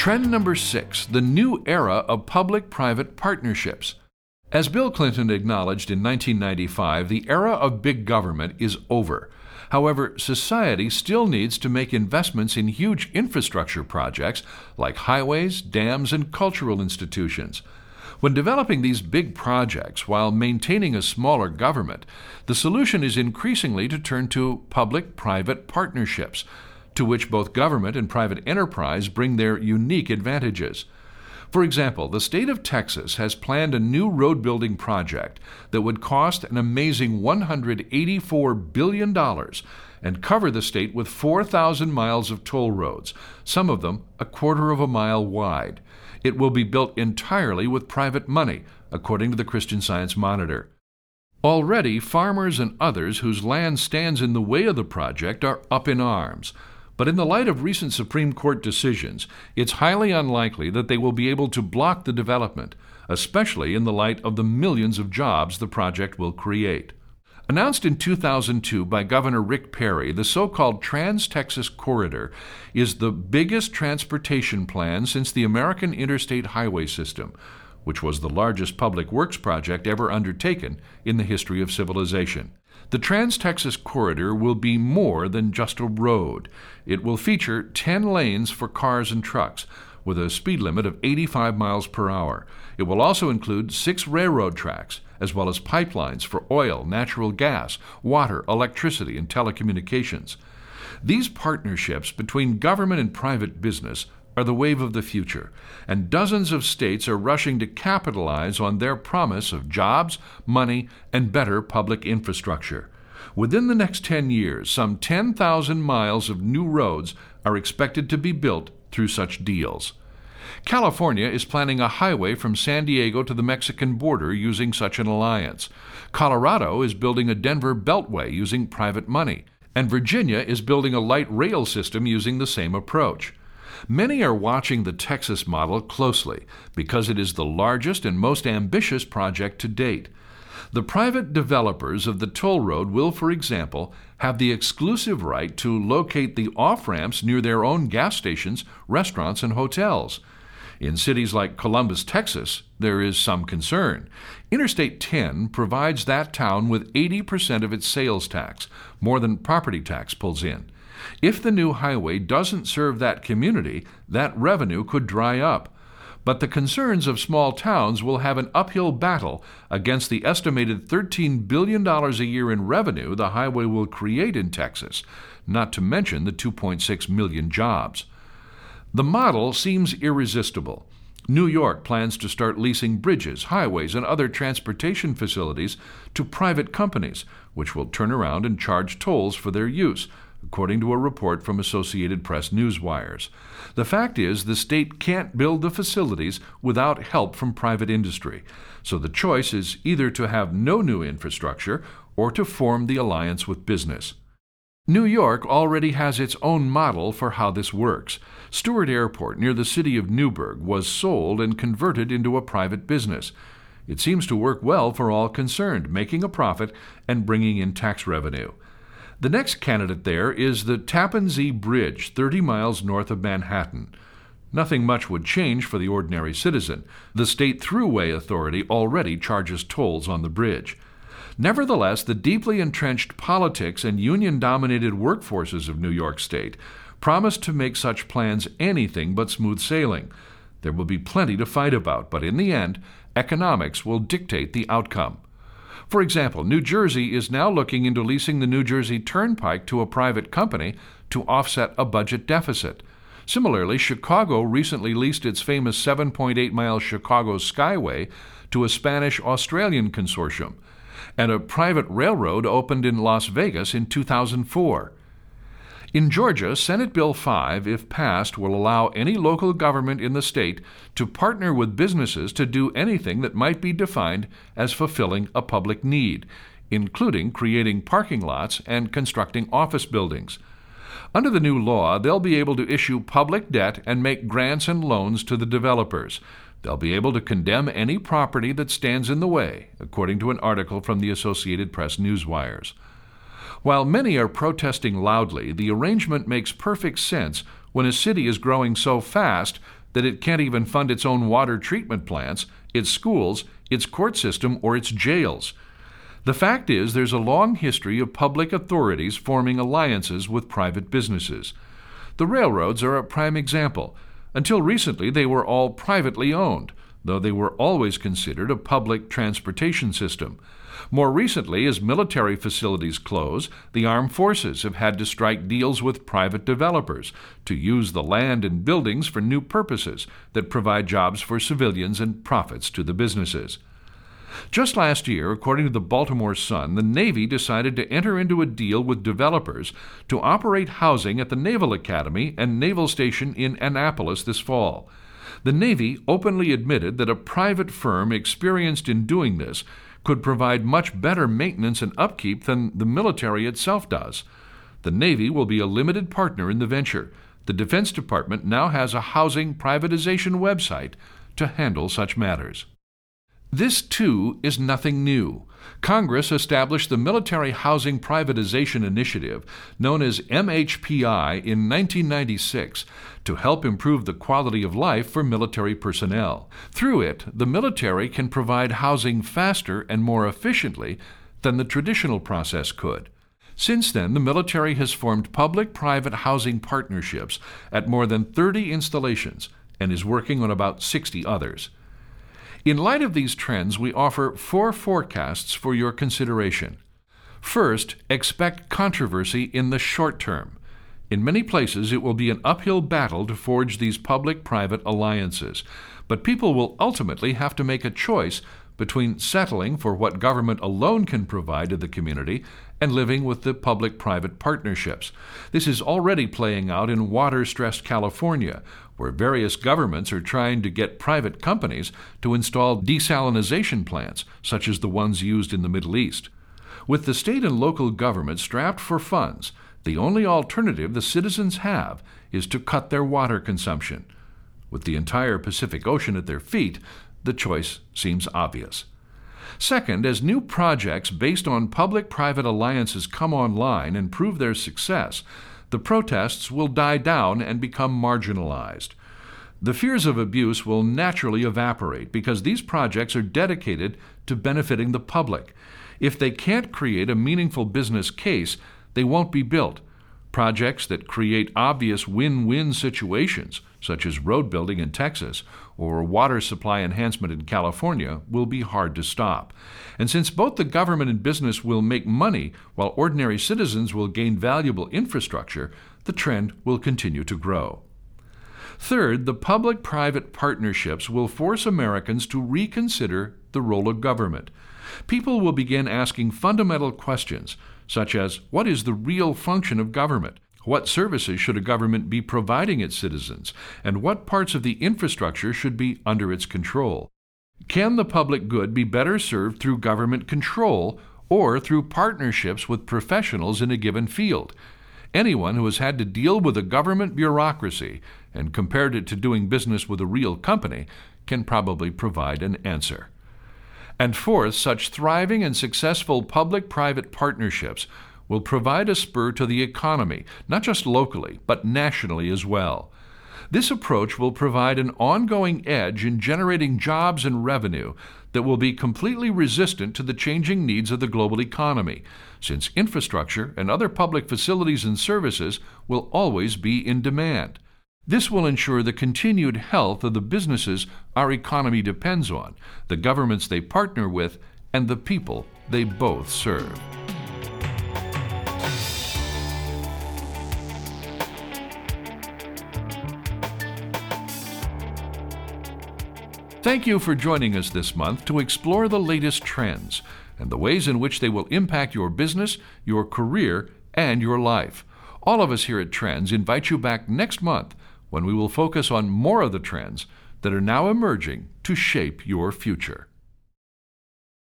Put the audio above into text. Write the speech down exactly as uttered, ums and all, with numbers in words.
Trend number six, the new era of public-private partnerships. As Bill Clinton acknowledged in nineteen ninety-five, the era of big government is over. However, society still needs to make investments in huge infrastructure projects like highways, dams, and cultural institutions. When developing these big projects while maintaining a smaller government, the solution is increasingly to turn to public-private partnerships, to which both government and private enterprise bring their unique advantages. For example, the state of Texas has planned a new road-building project that would cost an amazing one hundred eighty-four billion dollars and cover the state with four thousand miles of toll roads, some of them a quarter of a mile wide. It will be built entirely with private money, according to the Christian Science Monitor. Already, farmers and others whose land stands in the way of the project are up in arms. But in the light of recent Supreme Court decisions, it's highly unlikely that they will be able to block the development, especially in the light of the millions of jobs the project will create. Announced in two thousand two by Governor Rick Perry, the so-called Trans-Texas Corridor is the biggest transportation plan since the American Interstate Highway System, which was the largest public works project ever undertaken in the history of civilization. The Trans-Texas Corridor will be more than just a road. It will feature ten lanes for cars and trucks, with a speed limit of eighty-five miles per hour. It will also include six railroad tracks, as well as pipelines for oil, natural gas, water, electricity, and telecommunications. These partnerships between government and private business are the wave of the future, and dozens of states are rushing to capitalize on their promise of jobs, money, and better public infrastructure. Within the next ten years, some ten thousand miles of new roads are expected to be built through such deals. California is planning a highway from San Diego to the Mexican border using such an alliance. Colorado is building a Denver Beltway using private money, and Virginia is building a light rail system using the same approach. Many are watching the Texas model closely because it is the largest and most ambitious project to date. The private developers of the toll road will, for example, have the exclusive right to locate the off-ramps near their own gas stations, restaurants, and hotels. In cities like Columbus, Texas, there is some concern. Interstate ten provides that town with eighty percent of its sales tax, more than property tax pulls in. If the new highway doesn't serve that community, that revenue could dry up. But the concerns of small towns will have an uphill battle against the estimated thirteen billion dollars a year in revenue the highway will create in Texas, not to mention the two point six million jobs. The model seems irresistible. New York plans to start leasing bridges, highways, and other transportation facilities to private companies, which will turn around and charge tolls for their use, according to a report from Associated Press Newswires. The fact is, the state can't build the facilities without help from private industry, so the choice is either to have no new infrastructure or to form the alliance with business. New York already has its own model for how this works. Stewart Airport near the city of Newburgh was sold and converted into a private business. It seems to work well for all concerned, making a profit and bringing in tax revenue. The next candidate there is the Tappan Zee Bridge, thirty miles north of Manhattan. Nothing much would change for the ordinary citizen. The State Thruway Authority already charges tolls on the bridge. Nevertheless, the deeply entrenched politics and union-dominated workforces of New York State promise to make such plans anything but smooth sailing. There will be plenty to fight about, but in the end, economics will dictate the outcome. For example, New Jersey is now looking into leasing the New Jersey Turnpike to a private company to offset a budget deficit. Similarly, Chicago recently leased its famous seven point eight mile Chicago Skyway to a Spanish-Australian consortium, and a private railroad opened in Las Vegas in two thousand four. In Georgia, Senate Bill five, if passed, will allow any local government in the state to partner with businesses to do anything that might be defined as fulfilling a public need, including creating parking lots and constructing office buildings. Under the new law, they'll be able to issue public debt and make grants and loans to the developers. They'll be able to condemn any property that stands in the way, according to an article from the Associated Press Newswires. While many are protesting loudly, the arrangement makes perfect sense when a city is growing so fast that it can't even fund its own water treatment plants, its schools, its court system, or its jails. The fact is, there's a long history of public authorities forming alliances with private businesses. The railroads are a prime example. Until recently, they were all privately owned, though they were always considered a public transportation system. More recently, as military facilities close, the armed forces have had to strike deals with private developers to use the land and buildings for new purposes that provide jobs for civilians and profits to the businesses. Just last year, according to the Baltimore Sun, the Navy decided to enter into a deal with developers to operate housing at the Naval Academy and Naval Station in Annapolis this fall. The Navy openly admitted that a private firm experienced in doing this could provide much better maintenance and upkeep than the military itself does. The Navy will be a limited partner in the venture. The Defense Department now has a housing privatization website to handle such matters. This, too, is nothing new. Congress established the Military Housing Privatization Initiative, known as M H P I, in nineteen ninety-six to help improve the quality of life for military personnel. Through it, the military can provide housing faster and more efficiently than the traditional process could. Since then, the military has formed public-private housing partnerships at more than thirty installations and is working on about sixty others. In light of these trends, we offer four forecasts for your consideration. First, expect controversy in the short term. In many places, it will be an uphill battle to forge these public-private alliances, but people will ultimately have to make a choice between settling for what government alone can provide to the community and living with the public-private partnerships. This is already playing out in water-stressed California, where various governments are trying to get private companies to install desalination plants, such as the ones used in the Middle East. With the state and local government strapped for funds, the only alternative the citizens have is to cut their water consumption. With the entire Pacific Ocean at their feet, the choice seems obvious. Second, as new projects based on public-private alliances come online and prove their success, the protests will die down and become marginalized. The fears of abuse will naturally evaporate because these projects are dedicated to benefiting the public. If they can't create a meaningful business case, they won't be built. Projects that create obvious win-win situations, such as road building in Texas or water supply enhancement in California, will be hard to stop. And since both the government and business will make money while ordinary citizens will gain valuable infrastructure, the trend will continue to grow. Third, the public-private partnerships will force Americans to reconsider the role of government. People will begin asking fundamental questions, such as, what is the real function of government? What services should a government be providing its citizens? And what parts of the infrastructure should be under its control? Can the public good be better served through government control or through partnerships with professionals in a given field? Anyone who has had to deal with a government bureaucracy and compared it to doing business with a real company can probably provide an answer. And fourth, such thriving and successful public-private partnerships will provide a spur to the economy, not just locally, but nationally as well. This approach will provide an ongoing edge in generating jobs and revenue that will be completely resistant to the changing needs of the global economy, since infrastructure and other public facilities and services will always be in demand. This will ensure the continued health of the businesses our economy depends on, the governments they partner with, and the people they both serve. Thank you for joining us this month to explore the latest trends and the ways in which they will impact your business, your career, and your life. All of us here at Trends invite you back next month when we will focus on more of the trends that are now emerging to shape your future.